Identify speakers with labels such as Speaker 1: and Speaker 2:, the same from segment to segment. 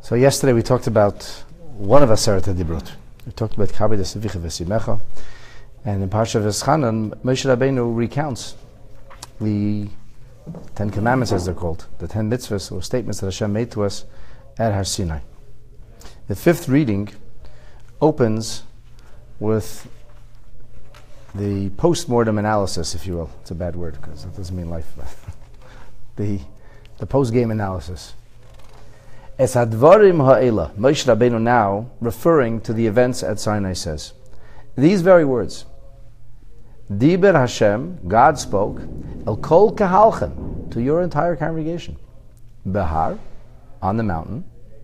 Speaker 1: So yesterday we talked about one of Aseret HaDibrot. We talked about Kabed Esivicha V'Simecha, and in Parsha V'Eschanan, Moshe Rabbeinu recounts the 10 Commandments, as they're called, the 10 mitzvahs or statements that Hashem made to us at Har Sinai. The fifth reading opens with the post-mortem analysis, if you will. It's a bad word because it doesn't mean life. the post-game analysis. Es hadvarim ha'ela, Moshe Rabbeinu now referring to the events at Sinai says, these very words, Diber Hashem, God spoke, El kol kahalchem, to your entire congregation, Behar, on the mountain,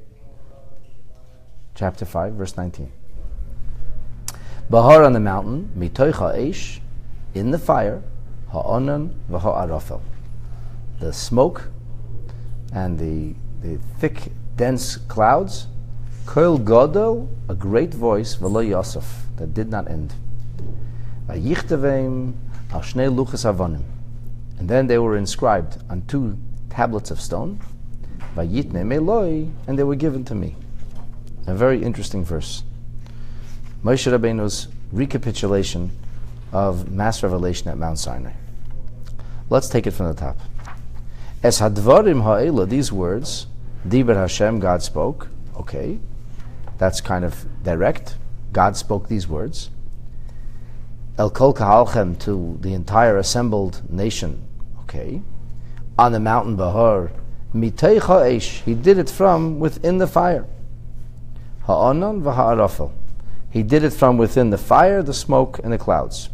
Speaker 1: chapter 5, verse 19. Bahar on the mountain, mitoich ha'esh, in the fire, ha'onan v'ha'arafel. The smoke and the thick, dense clouds, koil godel, a great voice, v'lo yosef, that did not end. Vayichtavim al shnei luchas avonim. And then they were inscribed on 2 tablets of stone, vayitne meloi, and they were given to me. A very interesting verse. Moshe Rabbeinu's recapitulation of mass revelation at Mount Sinai. Let's take it from the top. Es hadvarim ha'ela, these words, Diber Hashem, God spoke. Okay, that's kind of direct. God spoke these words. El kol kahalchem, to the entire assembled nation. Okay, on the mountain Bahar, miteich ha'esh, he did it from within the fire. Ha'onan v'ha'arafel, he did it from within the fire, the smoke, and the clouds.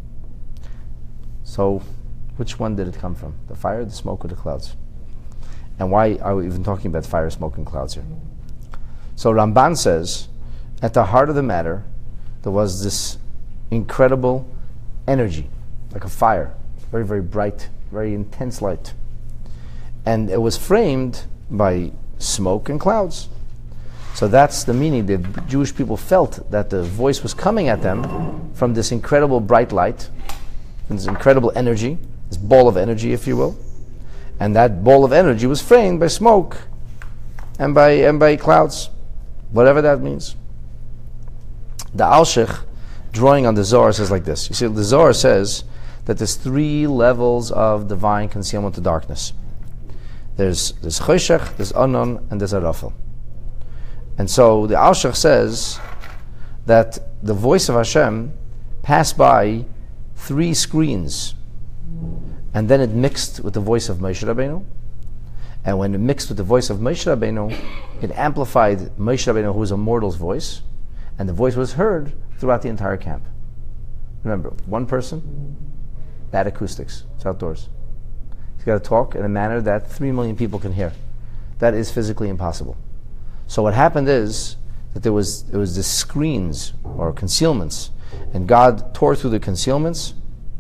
Speaker 1: So, which one did it come from? The fire, the smoke, or the clouds? And why are we even talking about fire, smoke, and clouds here? So Ramban says, at the heart of the matter, there was this incredible energy, like a fire, very, very bright, very intense light. And it was framed by smoke and clouds. So that's the meaning. The Jewish people felt that the voice was coming at them from this incredible bright light, and this incredible energy, this ball of energy, if you will. And that ball of energy was framed by smoke and by clouds, whatever that means. The Alshich, drawing on the Zohar, says like this. You see, the Zohar says that there's 3 levels of divine concealment of darkness. There's Choshech, there's Anon, and there's Arafel. And so the Alshich says that the voice of Hashem passed by 3 screens, and then it mixed with the voice of Moshe Rabbeinu. And when it mixed with the voice of Moshe Rabbeinu, it amplified Moshe Rabbeinu, who was a mortal's voice, and the voice was heard throughout the entire camp. Remember, one person, bad acoustics, it's outdoors. He's got to talk in a manner that 3 million people can hear. That is physically impossible. So what happened is that it was the screens or concealments, and God tore through the concealments,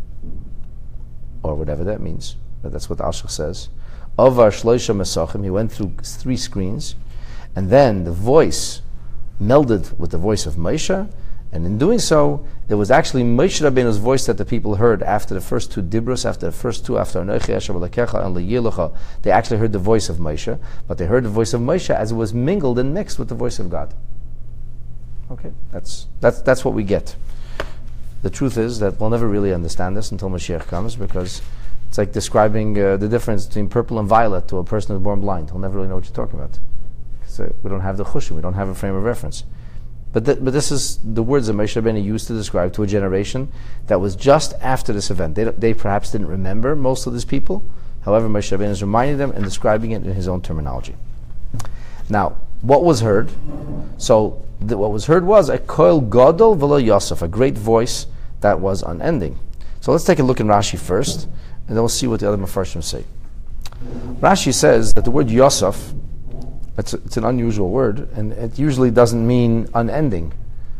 Speaker 1: or whatever that means, but that's what the Alshich says. Avar shloisha mesachim, he went through 3 screens, and then the voice melded with the voice of Moshe, and in doing so, it was actually Moshe Rabbeinu's voice that the people heard after the first 2 dibros, after Anochi Hashem Elokecha and Leyilecha. They actually heard the voice of Moshe, but they heard the voice of Moshe as it was mingled and mixed with the voice of God. Okay, that's what we get. The truth is that we'll never really understand this until Mashiach comes, because it's like describing the difference between purple and violet to a person who's born blind. He'll never really know what you're talking about. So we don't have the chushim, we don't have a frame of reference. But this is the words that Moshe Rabbeinu used to describe to a generation that was just after this event. They perhaps didn't remember most of these people. However, Moshe Rabbeinu is reminding them and describing it in his own terminology. Now, what was heard? So, what was heard was a koil gadol v'lo yosef, a great voice that was unending. So let's take a look in Rashi first, and then we'll see what the other Mefarshim say. Rashi says that the word Yosef, it's an unusual word, and it usually doesn't mean unending.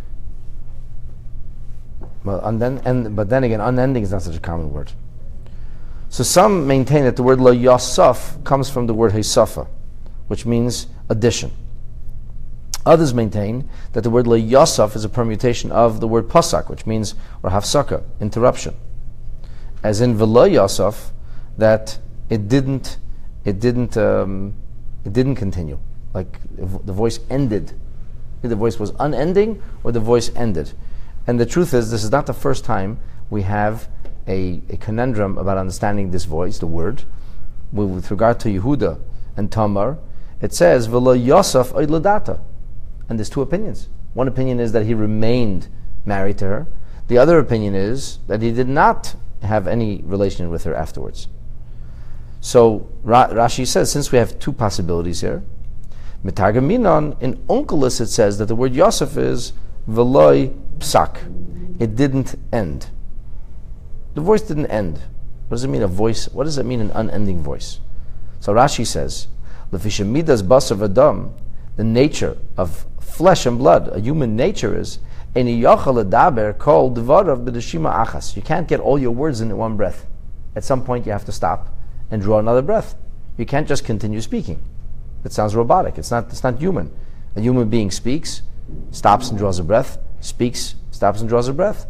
Speaker 1: But then again, unending is not such a common word. So some maintain that the word Lo Yosef comes from the word Hesafa, which means addition. Others maintain that the word Lo Yosef is a permutation of the word Pasak, which means, or Hafsaka, interruption. As in V'lo Yosef, that it didn't continue. like if the voice ended. Either the voice was unending or the voice ended. And the truth is, this is not the first time we have a conundrum about understanding this voice, the word. With regard to Yehuda and Tamar, it says, V'lo Yosef oid ladata. And there's two opinions. One opinion is that he remained married to her. The other opinion is that he did not have any relation with her afterwards. So Rashi says, since we have two possibilities here, Mitargam Minon, in Onkelos it says that the word Yosef is V'loi psak. It didn't end. The voice didn't end. What does it mean, a voice? What does it mean, an unending voice? So Rashi says, Lefisha midas basar v'adam, the nature of flesh and blood, a human nature is, Eni yochel ledaber kol dvarav b'deshima achas. You can't get all your words in one breath. At some point you have to stop and draw another breath. You can't just continue speaking. It sounds robotic. It's not human. A human being speaks, stops and draws a breath, speaks, stops and draws a breath.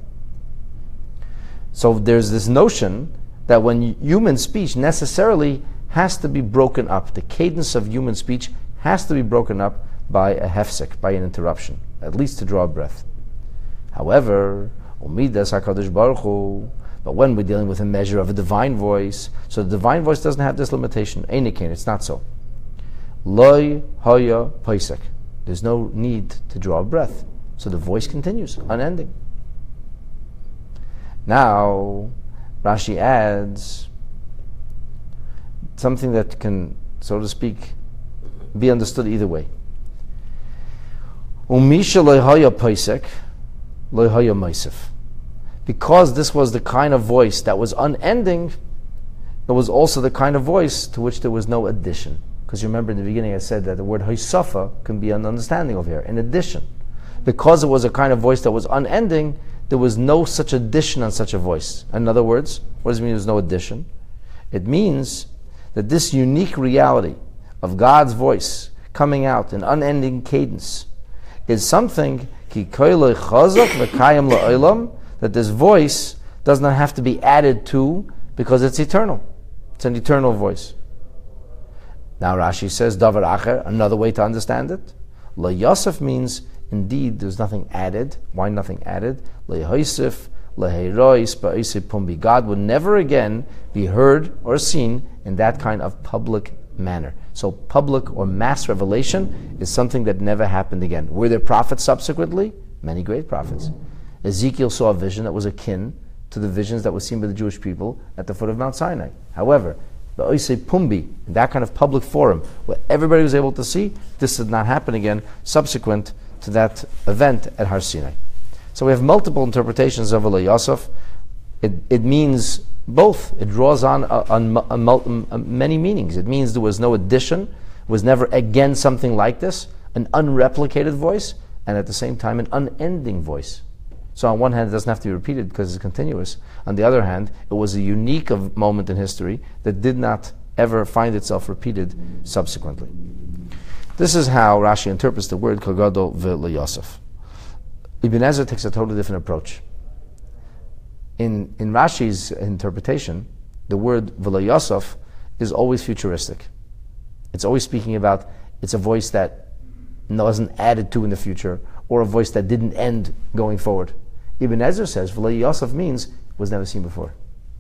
Speaker 1: So there's this notion that when human speech necessarily has to be broken up, the cadence of human speech has to be broken up by a hefsek, by an interruption, at least to draw a breath. However, umidas HaKadosh Baruch Hu, but when we're dealing with a measure of a divine voice, so the divine voice doesn't have this limitation. Einikin, it's not so. Loi hoya paisek. There's no need to draw a breath. So the voice continues, unending. Now, Rashi adds something that can, so to speak, be understood either way. Umisha lo haya paisek, lo haya maisef. Because this was the kind of voice that was unending, it was also the kind of voice to which there was no addition. Because you remember in the beginning I said that the word haisafa can be an understanding of here, in addition. Because it was a kind of voice that was unending, there was no such addition on such a voice. In other words, what does it mean there's no addition? It means that this unique reality of God's voice coming out in unending cadence is something that this voice does not have to be added to because it's eternal. It's an eternal voice. Now Rashi says, Davar Acher, another way to understand it. La Yosef means, indeed, there's nothing added. Why nothing added? La Yosef, La Heirois, Ba'isei Pumbi. God would never again be heard or seen in that kind of public manner. So public or mass revelation is something that never happened again. Were there prophets subsequently? Many great prophets. Ezekiel saw a vision that was akin to the visions that were seen by the Jewish people at the foot of Mount Sinai. However, the Oisei Pumbi, in that kind of public forum where everybody was able to see, this did not happen again subsequent to that event at Har Sinai. So we have multiple interpretations of V'lo Yosef. It means both. It draws on many meanings. It means there was no addition, was never again something like this, an unreplicated voice, and at the same time an unending voice. So on one hand, it doesn't have to be repeated because it's continuous. On the other hand, it was a unique moment in history that did not ever find itself repeated subsequently. This is how Rashi interprets the word Kol Gadol V'lo Yosef. Ibn Ezra takes a totally different approach. In Rashi's interpretation, the word V'lo Yosef is always futuristic. It's always speaking about, it's a voice that wasn't added to in the future, or a voice that didn't end going forward. Ibn Ezra says V'lo Yosef means was never seen before.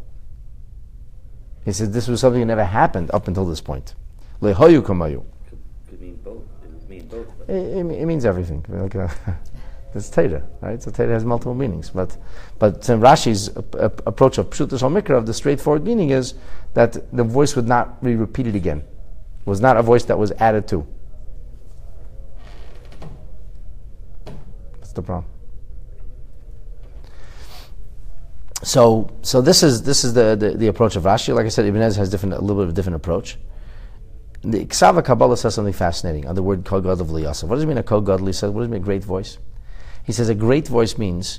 Speaker 1: He says this was something that never happened up until this point. Lehoyu kamayu.
Speaker 2: Could mean both. It mean both.
Speaker 1: It means everything. Like it's Teda, right? So Teda has multiple meanings. But Rashi's approach of Pshutas HaMikra, of the straightforward meaning, is that the voice would not be repeated again. It was not a voice that was added to. That's the problem. So this is the approach of Rashi. Like I said, Ibn Ezra has a little bit of a different approach. The Ksava Kabbalah says something fascinating on the word Kol Gadol V'lo Yosef. What does it mean a Kol Gadol? He says, what does it mean a great voice? He says a great voice means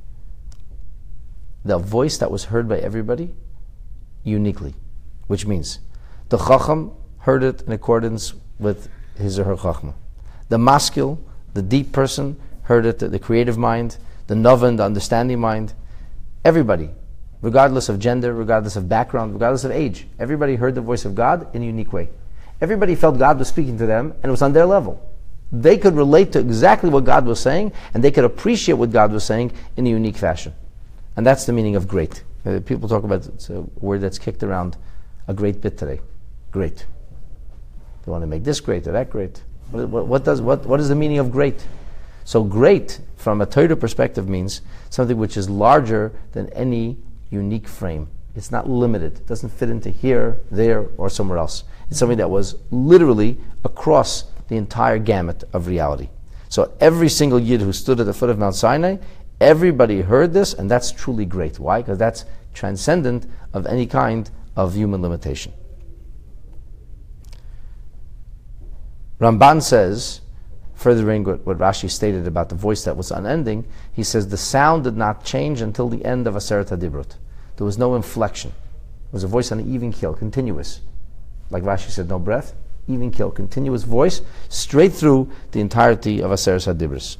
Speaker 1: the voice that was heard by everybody uniquely, which means the Chacham heard it in accordance with his or her Chachma. The maskil, the deep person, heard it, the creative mind, the Novan, the understanding mind. Everybody, regardless of gender, regardless of background, regardless of age, everybody heard the voice of God in a unique way. Everybody felt God was speaking to them, and it was on their level. They could relate to exactly what God was saying, and they could appreciate what God was saying in a unique fashion. And that's the meaning of great. People talk about, it's a word that's kicked around a great bit today. Great. They want to make this great or that great. What is the meaning of great? So great, from a Torah perspective, means something which is larger than any unique frame. It's not limited. It doesn't fit into here, there, or somewhere else. It's something that was literally across the entire gamut of reality. So every single Yid who stood at the foot of Mount Sinai, everybody heard this, and that's truly great. Why? Because that's transcendent of any kind of human limitation. Ramban says, furthering what Rashi stated about the voice that was unending, he says the sound did not change until the end of Aseret HaDibrot. There was no inflection. It was a voice on an even keel, continuous. Like Rashi said, no breath, even keel, continuous voice, straight through the entirety of Aseret HaDibros.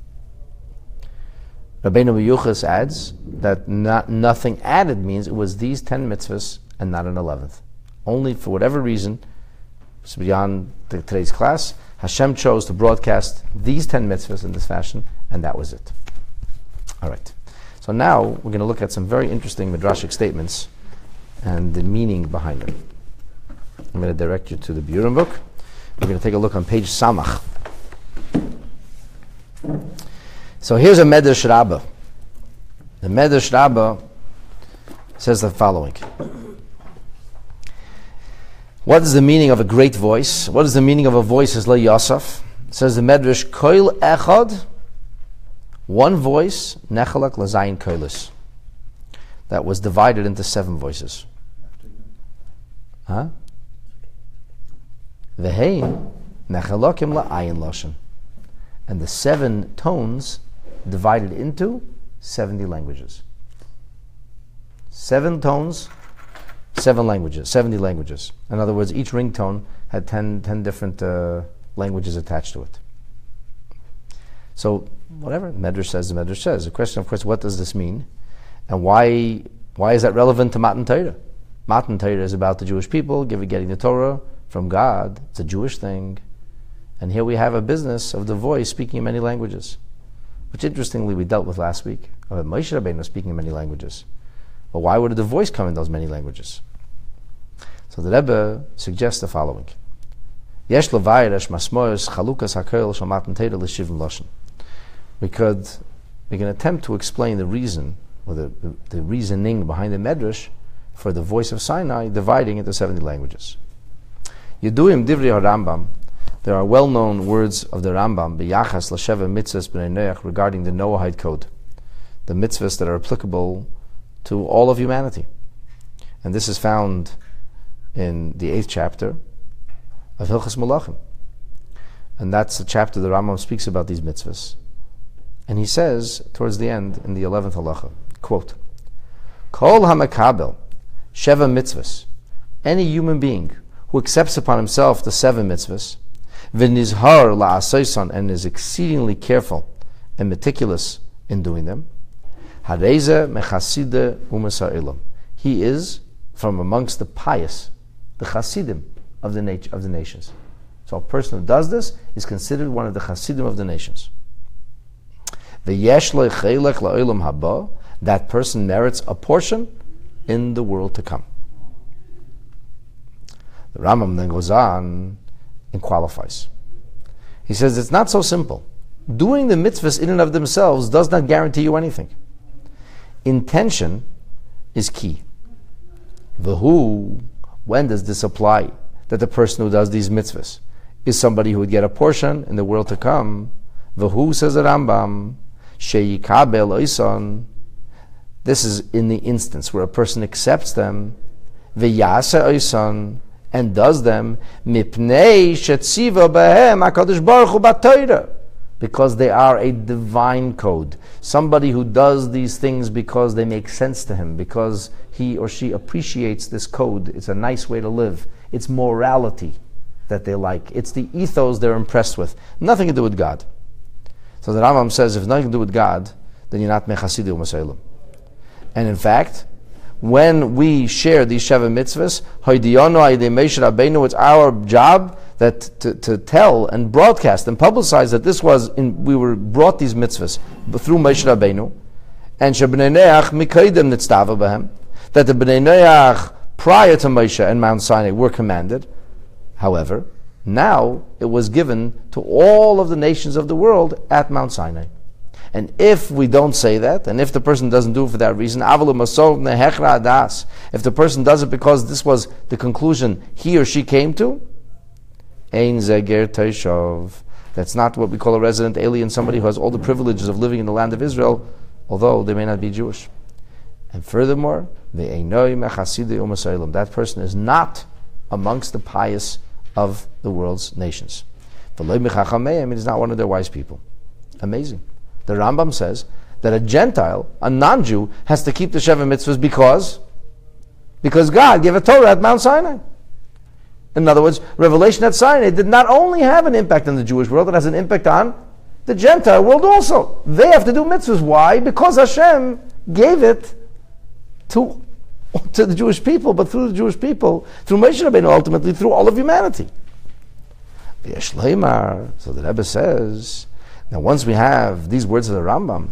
Speaker 1: Rabbeinu Meyuchas adds that nothing added means it was these 10 mitzvahs and not an 11th. Only for whatever reason, it's beyond today's class, Hashem chose to broadcast these 10 mitzvahs in this fashion, and that was it. All right. So now we're going to look at some very interesting midrashic statements and the meaning behind them. I'm going to direct you to the Burim book. We're going to take a look on page Samach. So here's a Medrash Rabbah. The Medrash Rabbah says the following. What is the meaning of a great voice? What is the meaning of a voice as Le Yosef? It says the Medrash, Koil Echad, one voice, Nechalak Lazayin Koilis, that was divided into 7 voices. Huh? Vehein Nechalakim La'ayin Loshen. And the 7 tones divided into 70 languages. 7 tones, 7 languages, 70 languages. In other words, each ringtone had 10 different languages attached to it. So, whatever the Medrash says, the Medrash says. The question, of course, what does this mean? And why is that relevant to Matan Torah? Matan Torah is about the Jewish people getting the Torah from God. It's a Jewish thing. And here we have a business of the voice speaking in many languages, which interestingly we dealt with last week, about Moshe Rabbeinu speaking in many languages. But why would the voice come in those many languages? So the Rebbe suggests the following. Yesh levayresh masmoyos chalukas hakoil shel Matan Torah l'shivim loshen. We can attempt to explain the reason, or the reasoning behind the Medrash for the voice of Sinai dividing into 70 languages. Yeduim divrei HaRambam. There are well-known words of the Rambam, b'yachas l'sheva mitzvahs b'nei Noach, regarding the Noahide code, the mitzvahs that are applicable to all of humanity. And this is found in the 8th chapter of Hilchas Malachim. And that's the chapter the Rambam speaks about these mitzvahs. And he says, towards the end, in the 11th halacha, quote, Kol hamakabel sheva mitzvahs, any human being who accepts upon himself the 7 mitzvahs, v'nizhar la'asayson, and is exceedingly careful and meticulous in doing them, hareze mechaside u'masar. He is from amongst the pious, the chasidim of the nations. So a person who does this is considered one of the chasidim of the nations. V'yesh lo chelek la'olam haba, that person merits a portion in the world to come. The Rambam then goes on and qualifies. He says it's not so simple. Doing the mitzvahs in and of themselves does not guarantee you anything. Intention is key. When does this apply? That the person who does these mitzvahs is somebody who would get a portion in the world to come. Says the Rambam, sheyikabel oison. This is in the instance where a person accepts them, v'yase oison, and does them, mipnei shetziva behem HaKadosh Baruch Hu b'Torah, because they are a divine code. Somebody who does these things because they make sense to him, because he or she appreciates this code. It's a nice way to live. It's morality that they like. It's the ethos they're impressed with. Nothing to do with God. So the Rambam says, if nothing to do with God, then you're not mechasidu u'masaylim. And in fact, when we share these Sheva mitzvahs, it's our job that to tell and broadcast and publicize that we were brought these mitzvahs through Moshe Rabbeinu, and that the Bnei Noach prior to Moshe and Mount Sinai were commanded. However, now it was given to all of the nations of the world at Mount Sinai. And if we don't say that, and if the person doesn't do it for that reason, if the person does it because this was the conclusion he or she came to, that's not what we call a resident alien, somebody who has all the privileges of living in the land of Israel, although they may not be Jewish. And furthermore, that person is not amongst the pious of the world's nations. It is not one of their wise people. Amazing. The Rambam says that a Gentile, a non-Jew, has to keep the Sheva mitzvahs because God gave a Torah at Mount Sinai. In other words, revelation at Sinai did not only have an impact on the Jewish world, it has an impact on the Gentile world also. They have to do mitzvahs. Why? Because Hashem gave it to the Jewish people, but through the Jewish people, through Moshe Rabbeinu, ultimately through all of humanity. So the Rebbe says, now once we have these words of the Rambam,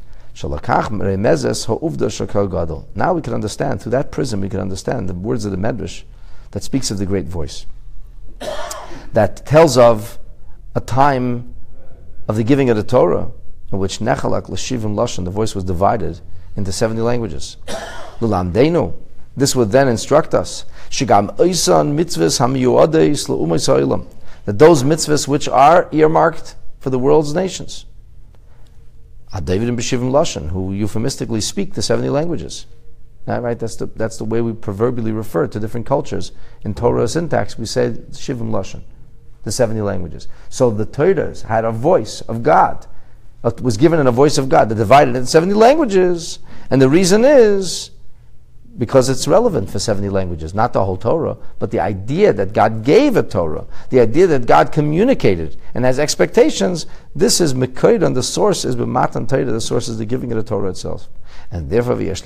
Speaker 1: now we can understand, through that prism we can understand the words of the Medrash that speaks of the great voice, that tells of a time of the giving of the Torah, in which Nechalak l'shivim lashon, the voice was divided into 70 languages. L'lamdeinu, this would then instruct us, shigam oisan mitzvahs hamiyuadeis l'umay sa'ilam, that those mitzvahs which are earmarked for the world's nations, David and B'shivim lashon, who euphemistically speak the 70 languages. Right? That's the way we proverbially refer to different cultures. In Torah syntax, we say Shivim lashon, the 70 languages. So the Torahs had a voice of God. It was given in a voice of God. They're divided into 70 languages. And the reason is because it's relevant for 70 languages. Not the whole Torah, but the idea that God gave a Torah, the idea that God communicated and has expectations. This is Mekoid, and the source is B'matan Torah. The source is the giving of the Torah itself. And therefore, they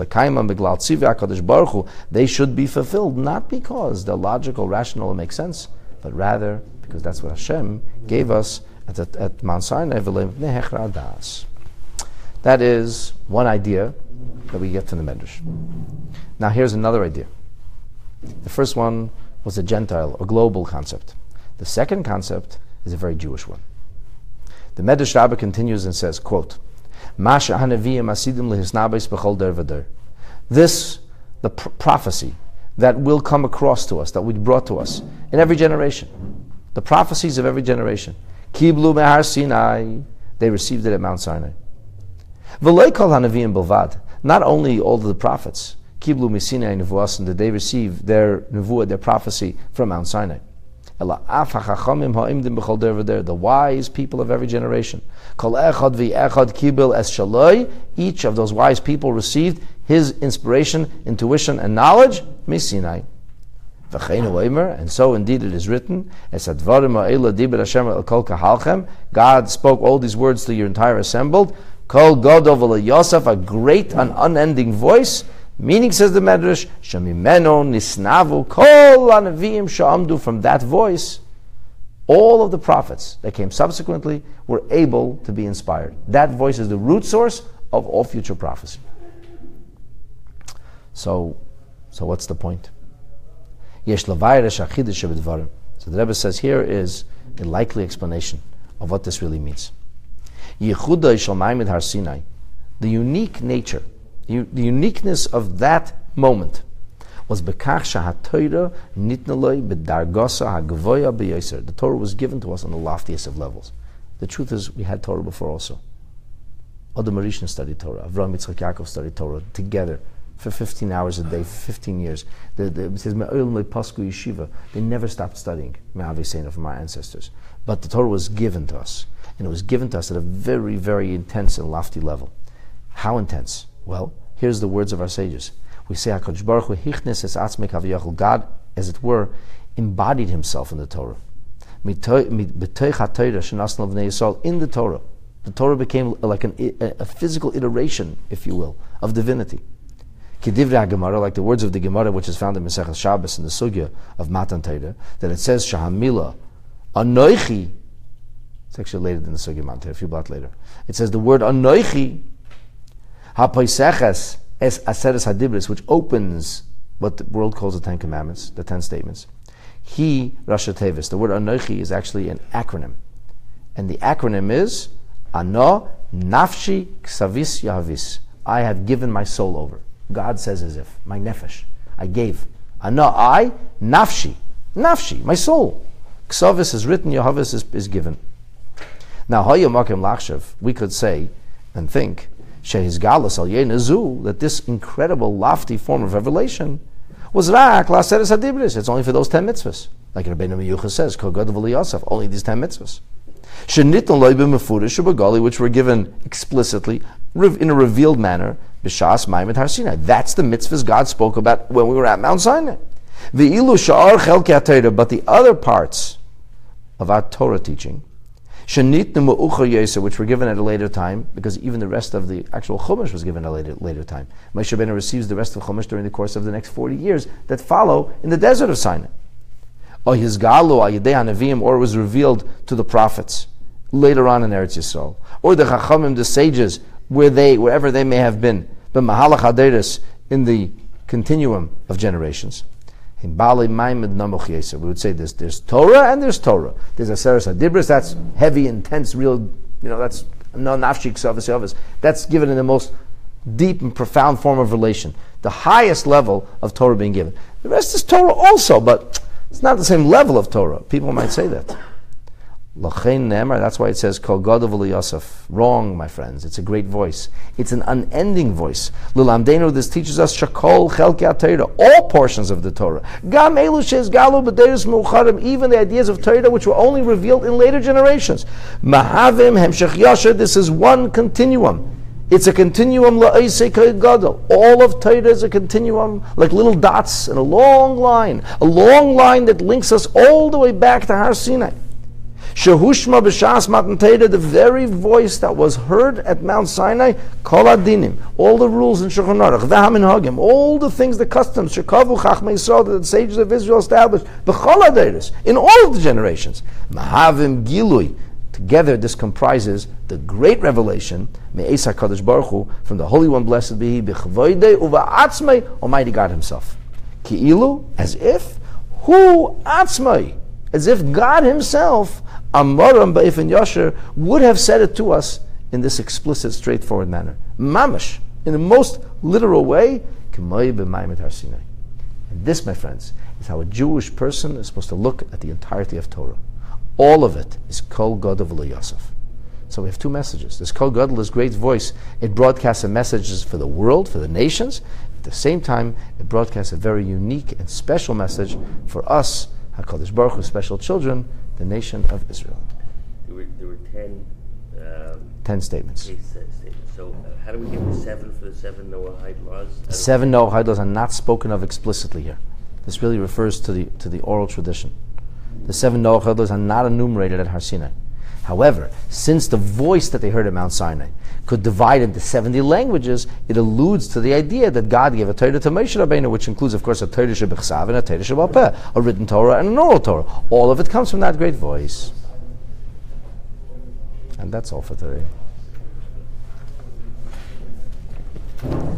Speaker 1: should be fulfilled, not because they're logical, rational, and make sense, but rather because that's what Hashem gave us at Mount Sinai. That is one idea that we get from the Medrash. Now here's another idea. The first one was a Gentile, a global concept. The second concept is a very Jewish one. The Medrash Rabbah continues and says, quote, this, the prophecy that will come across to us, that we brought to us in every generation, the prophecies of every generation, Kiblu mehar Sinai, they received it at Mount Sinai. Not only all of the prophets, Kiblu Misinai Nevuasan, that they received their nevuah, their prophecy from Mount Sinai. The wise people of every generation. Each of those wise people received his inspiration, intuition, and knowledge, Misinai. And so indeed it is written, God spoke all these words to your entire assembled, Kol Godov Yosef, a great and unending voice. Meaning, says the Medrash, Shemimeno nisnavu kol anavim sha'amdu, from that voice, all of the prophets that came subsequently were able to be inspired. That voice is the root source of all future prophecy. So what's the point? Yesh lavayresh achidish b'dvarim. So the Rebbe says here is a likely explanation of what this really means. Yechuda shel Ma'amid Har Sinai, the unique nature, the uniqueness of that moment was bekach shahaTorah nitnaloi b'dargasa hagvoya b'yoser. The Torah was given to us on the loftiest of levels. The truth is, we had Torah before also. Adam Rishon studied Torah. Avraham Yitzchak Yaakov studied Torah together for 15 hours a day, for 15 years. It says, yeshiva. They never stopped studying from our ancestors. But the Torah was given to us. And it was given to us at a very, very intense and lofty level. How intense? Well, here's the words of our sages. We say, HaKadosh Baruch Hu hichnes es atzmei kaviyachol. God, as it were, embodied himself in the Torah. In the Torah. The Torah became like a physical iteration, if you will, of divinity. Kidivra Gemara, like the words of the Gemara, which is found in Masechet Shabbos in the Sugya of Matan Torah, that it says Shahamila Anoichi. It's actually later than the Sugya Matan Torah, a few blocks later. It says the word Anoichi HaPoiseches Es Aseres Hadibris, which opens what the world calls the 10 Commandments, the 10 statements. He Rasha Tevis. The word Anoichi is actually an acronym, and the acronym is Ano Nafshi Ksavis Yahavis. I have given my soul over. God says as if, my nefesh, I gave. Ana, I, nafshi, my soul. Ksavis is written, Yahavis is given. Now, Hoya Makim Lachshav, we could say and think, Shehiz Galas Al Yenazu, that this incredible, lofty form of revelation was Rak Laseres Hadibris. It's only for those 10 mitzvahs. Like Rabbeinu Meyucha says, Kol Gadol V'li Yosef, only these 10 mitzvahs. Sheniton Loi B'Mefurish U'Bagali, which were given explicitly, in a revealed manner, B'Shas Maimed Har Sinai. That's the mitzvahs God spoke about when we were at Mount Sinai. V'ilu Sha'ar Chelkei HaTorah, but the other parts of our Torah teaching, Shenitnu Me'uchar Yosef, which were given at a later time, because even the rest of the actual Chumash was given at a later time. Moshe Rabbeinu receives the rest of Chumash during the course of the next 40 years that follow in the desert of Sinai. Or Yizgalu Ayidei HaNeviim, or it was revealed to the prophets later on in Eretz Yisrael, or the Chachamim, the sages, wherever they may have been, but Mahalach Haderis, in the continuum of generations. In Bali Maimed Namuch Yesef, we would say there's Torah and there's Torah. There's Aseres Hadibris, that's heavy, intense, real, that's no nafshik savas. That's given in the most deep and profound form of relation. The highest level of Torah being given. The rest is Torah also, but it's not the same level of Torah. People might say that. Lachein Ne'emar, that's why it says Kol Gadol V'li Yosef. Wrong, my friends. It's a great voice. It's an unending voice. Lilamdenu, this teaches us Shakol Chelkei HaTorah, all portions of the Torah. Gam Elu She's Galu B'Deiros Meucharim, even the ideas of Torah which were only revealed in later generations. Mahavim Hemshech Yasher, this is one continuum. It's a continuum la'asei gadol. All of Torah is a continuum, like little dots in a long line that links us all the way back to Har Sinai. Shehushma b'shas matan Torah, the very voice that was heard at Mount Sinai, kol adinim, all the rules in Shulchan Aruch, v'haminhagim, all the things, the customs, shekavu chachmei Yisrael, that the sages of Israel established, b'chol hadeiros, in all of the generations. Mahavim gilui, together this comprises the great revelation, me'es HaKadosh Baruch Hu, from the Holy One, blessed be He, b'chvoidei uva'atzmei, Almighty God Himself. Ki'ilu, as if, hu atzmei, as if God Himself, Amaram Ba'ifin Yasher, would have said it to us in this explicit, straightforward manner. Mamash, in the most literal way, K'may b'maymet Har Sinai. And this, my friends, is how a Jewish person is supposed to look at the entirety of Torah. All of it is Kol Gadol V'li Yosef. So we have two messages. This Kol Gadol, this great voice, it broadcasts a message for the world, for the nations. At the same time, it broadcasts a very unique and special message for us, HaKadosh Baruch Hu, special children, the nation of Israel.
Speaker 2: There were
Speaker 1: 10 statements.
Speaker 2: Statements. So how do we get the 7 for the 7 Noahide laws?
Speaker 1: The 7 Noahide laws are not spoken of explicitly here. This really refers to the oral tradition. The 7 Noahide laws are not enumerated at Har Sinai. However, since the voice that they heard at Mount Sinai could divide into 70 languages, it alludes to the idea that God gave a Torah to Moshe Rabbeinu, which includes, of course, a Torah shebechsav and a Torah shebal peh, a written Torah and an oral Torah. All of it comes from that great voice. And that's all for today.